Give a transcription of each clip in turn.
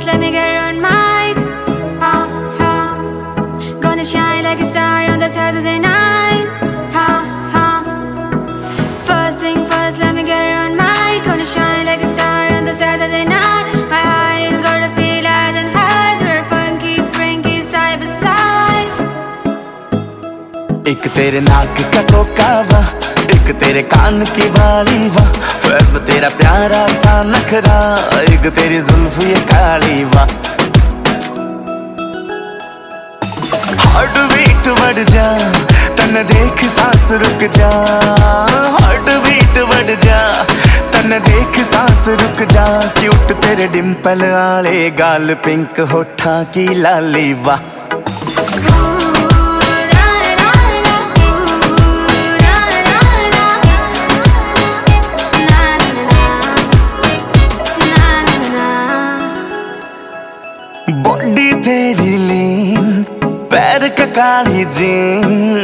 first, let me get on mic. Gonna shine like a star on the Saturday night. First thing first, let me get on mic. Gonna shine like a star on the Saturday night. My high got a feel I don't hide. We're funky, Frankie, side by side. एक तेरे नाक का Coca वा, एक तेरे कान की बाली वा, फिर तेरा प्यारा सा नखरा, एक तेरी जुल्फ ये काली वा। हार्ट बीट बढ़ जा, तन देख सांस रुक जा, हार्ट बीट बढ़ जा, तन देख सांस रुक जा। क्यूट तेरे डिंपल आले गाल, पिंक होठा की लाली वा। बॉडी तेरी लीन, पैर का काली जीन,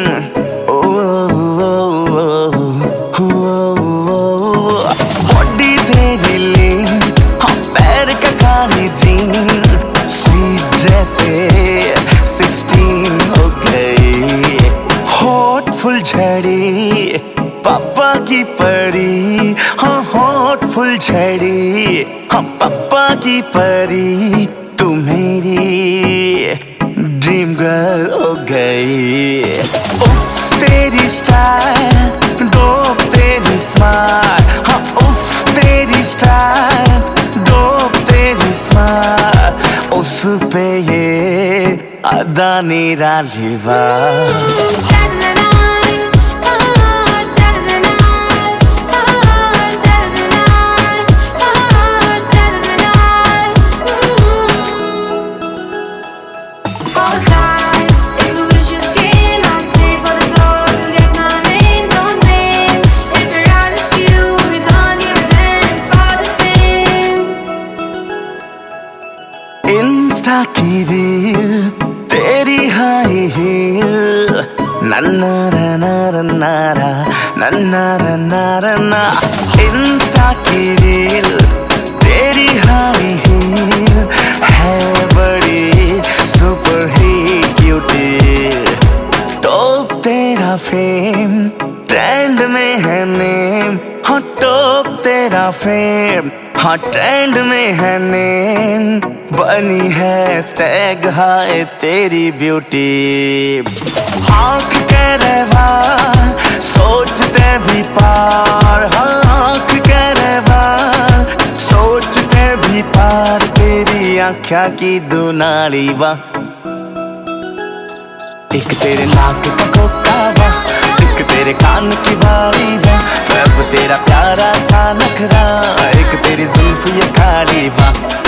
बॉडी तेरी लीन, हाँ पैर का काली जीन, स्वीट जैसे 16 हो गई, होठ फुल झड़ी, पापा की परी, हाँ होठ फुल झड़ी, हाँ पापा की परी। तू मेरी ड्रीम गर्ल हो गई। उफ तेरी स्टाइल, डोप तेरी स्माइल, हाँ उफ तेरी स्टाइल, डोप तेरी स्माइल, उस पे ये अदा निराली वा। इंस्टा की रील, तेरी हाई हील, नन्ना रना रना रा, नन्ना रना रना। इंस्टा की रील, तेरी हाई हील, है बड़ी सुपर हिट क्यूटी। टॉप तेरा फेम, ट्रेंड में है नेम, हाँ टॉप तेरा फेम, हाँ ट्रेंड में है नेम, बनी है स्टैग हाय तेरी ब्यूटी। आँख के रहवार, सोचते भी पार, आँख के रहवार, सोचते भी पार, तेरी आँखों की दुनाली वा। एक तेरे नाक का कोका वा, एक तेरे कान की बाली वा, फिर तेरा प्यारा सा नखरा, एक तेरी जुल्फ ये काली वा।